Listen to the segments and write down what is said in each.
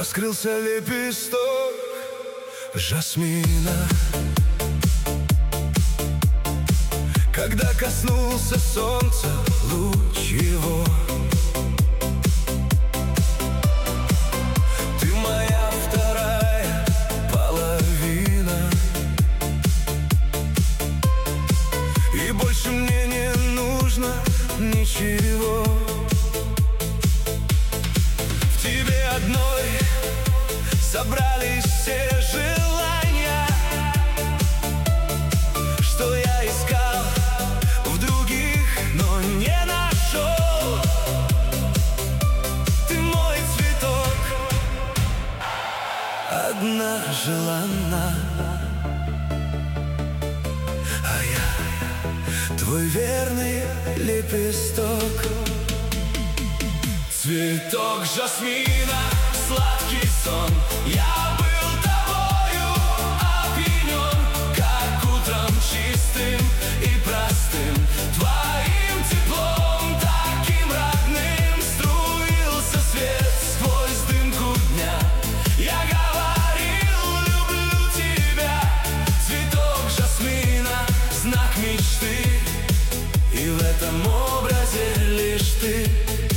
Раскрылся лепесток жасмина, когда коснулся солнца луч его. Ты моя вторая половина, и больше мне не нужно ничего. В тебе одной собрались все желания, что я искал в других, но не нашел. Ты мой цветок, одна желанна, а я твой верный лепесток. Цветок жасмина, сладкий сон, я был тобою опьянен, как утром чистым и простым. Твоим теплом, таким родным, струился свет сквозь дымку дня. Я говорил, люблю тебя, цветок жасмина, знак мечты, и в этом образе лишь ты.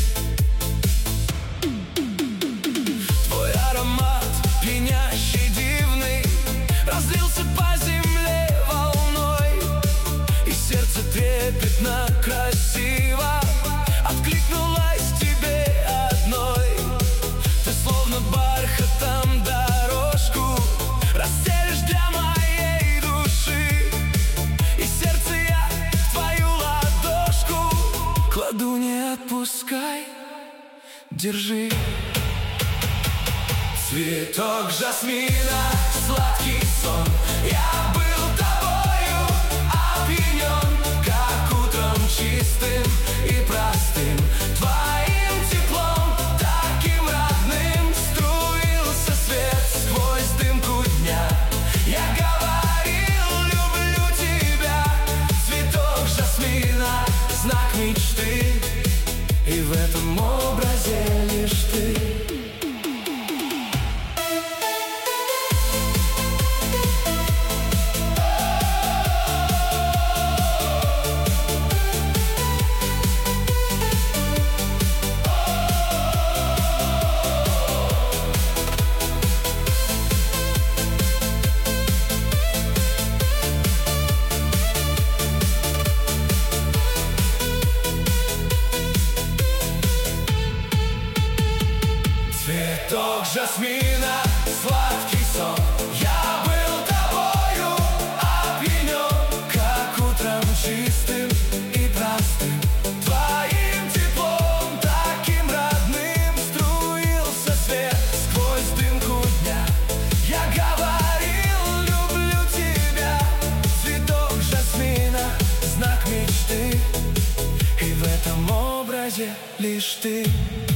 Трепетно, красиво откликнулась тебе одной. Ты словно бархатом дорожку расстелишь для моей души, и сердце я в твою ладошку кладу, не отпускай, держи. Цветок жасмина, сладкий сон, я был тобою опьянен, как утром чистым и простым. Твоим теплом, таким родным, струился свет сквозь дымку дня. Я говорил, люблю тебя, цветок жасмина, знак мечты, и в этом образе лишь ты. Цветок жасмина, сладкий сон, я был тобою опьянен, как утром чистым и простым. Твоим теплом, таким родным, струился свет сквозь дымку дня. Я говорил, люблю тебя, цветок жасмина, знак мечты, и в этом образе лишь ты.